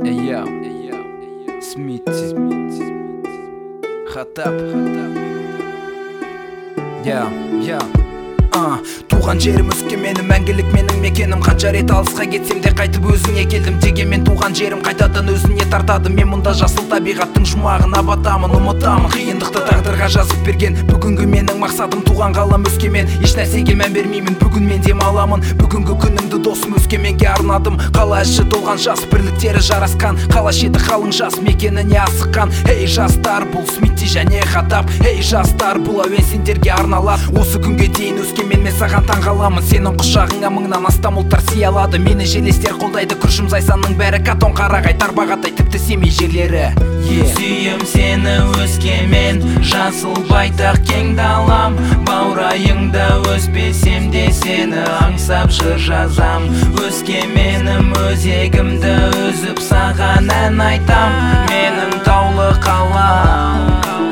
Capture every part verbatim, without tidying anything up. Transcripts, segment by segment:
Эйяу, Смитти, Хатап, Я, я Uh, туған жерім өскеменім, мәңгілік менің мекенім. Қанша рет алысқа кетсем де қайтып өзіңе келдім. Дегенмен туған жерім қайтадан өзіне тартады. Мен мұнда жасыл табиғаттың жұмағына батамын, ұмытамын қиындықты тағдырға жазып берген. Бүгінгі менің мақсатым туған қалам өскемен. Еш нәрсеге мән бермеймін, бүгін мен демаламын. Бүгінгі күнімді досым өскеменге арнадым. Қала іші толған жас, бірліктері жарасқан. Қала шеті қалың жас, мекеніне асыққан. Ей жастар, бұл Смитти және Хатап. Ей жастар, бұл әуен сендерге арналады. Осы күнге дейін өскемен мен саған таң қаламын. Сенің құшағыңа мыңнан астам ұлттар сый алады. Мені желестер қолдайды, күршім зайсанның бәрі. Катон, Қарағай, Тарбағатай, тіпті Семей жерлері. Сүйем сені өскемен, жасыл байтақ кең далам. Баурайыңда өспесем де сені аңсап жыр жазам. Өскеменім өзегімді үзіп саған ән айтам. Менің таулы қалам.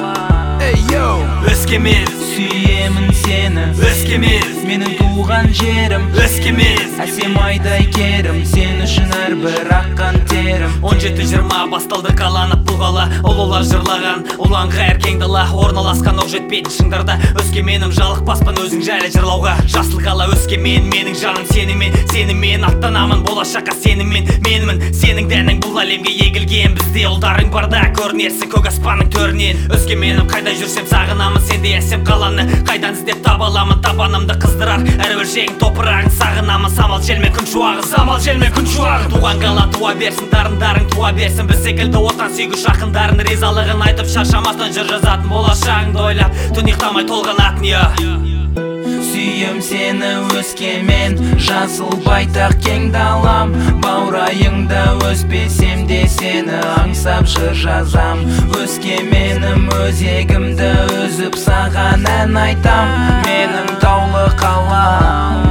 Өскемен, сүйемін сені. Өскемен, менің туған жерім. Өскемен, әсем айдай керім. Сен үшін әрбір аққан терім. он жеті жиырма басталды қаланып бұл қала. Ұлылар жырлаған, ұланға әркең дала. Орналасқан оқ жетпейтін шыңдарда. Өскеменім, жалықпаспын өзің жайлы жырлауға. Жасыл қала Өскемен, менің жаным сенімен. Сенімен аттанамын, болашаққа сеніммен. Менмін, сенің дәнің бұл әлемге егілген. Бізде ұлдарың барда, көрінерсің көк аспанның төрінен. Өскеменім, қайда жүрсем сағынамын, сенде әсем қаланы. Қайдан іздеп таба аламын, табанымды қыздырар. Әр өлшегің топырағың сағынамын. Самал желмен күн шуағы, самал желмен күн шуағы. Туған қала туа берсін, дарындарың туа берсін. Біз секілді отан сүйгіш ақындарың ризалығын айтып шаршамастан жыр жазатын. Болашағыңды ойлап түн ұйықтамай толғанатын. Сүйем сені өскемен, жасыл байтақ кең далам. Баурайыңда өспесем де сені аңсап жыр жазам. Өскеменім өзегімді үзіп саған ән айтам. Менің таулы қалам.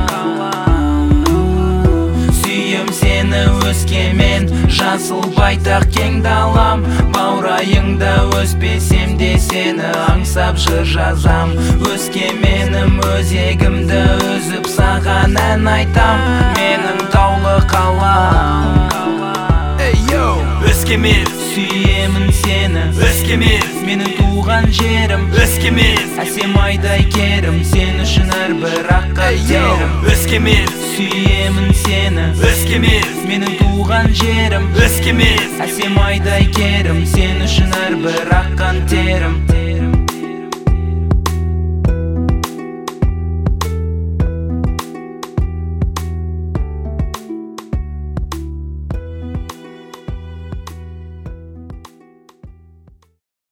Сүйем сені өскемен, жасыл байтақ кең далам. Баурайыңда өспесем де сені аңсап жыр жазам. Өскеменім өзегімді үзіп саған ән айтам. Менің таулы қалам. Өскемен, сүйемін сені. Өскемен, менің туған жерім. Өскемен, әсем айдай керім. Сен үшін әрбір аққан терім. Өскемен, сүйемін сені. Өскемен, менің туған жерім. Өскемен, әсем айдай керім. Сен үшін әрбір аққан терім.